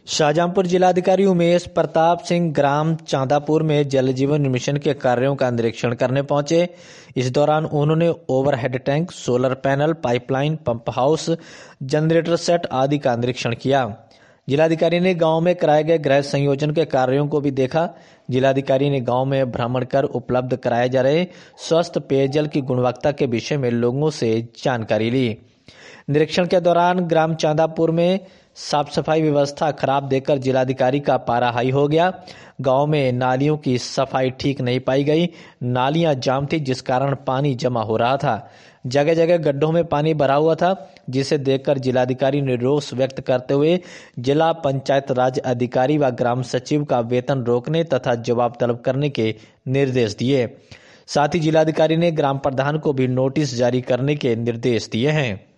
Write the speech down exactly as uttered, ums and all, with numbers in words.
शाहजहांपुर जिलाधिकारी उमेश प्रताप सिंह ग्राम चांदापुर में जल जीवन मिशन के कार्यों का निरीक्षण करने पहुंचे। इस दौरान उन्होंने overhead tank, solar panel, pipeline, pump house, generator set आदि का निरीक्षण किया। जिलाधिकारी ने गांव में कराए गए गृह संयोजन के कार्यों को भी देखा। जिलाधिकारी ने गांव में भ्रमण कर उपलब्ध कराए जा रहे स्वस्थ पेयजल की गुणवत्ता के विषय में लोगों से जानकारी ली। निरीक्षण के दौरान ग्राम चांदापुर में साफ सफाई व्यवस्था खराब देखकर जिलाधिकारी का पारा हाई हो गया। गांव में नालियों की सफाई ठीक नहीं पाई गई। नालियां जाम थी, जिस कारण पानी जमा हो रहा था। जगह जगह गड्ढों में पानी भरा हुआ था, जिसे देखकर जिलाधिकारी ने रोष व्यक्त करते हुए जिला पंचायत राज अधिकारी व ग्राम सचिव का वेतन रोकने तथा जवाब तलब करने के निर्देश दिए। साथ ही जिलाधिकारी ने ग्राम प्रधान को भी नोटिस जारी करने के निर्देश दिए हैं।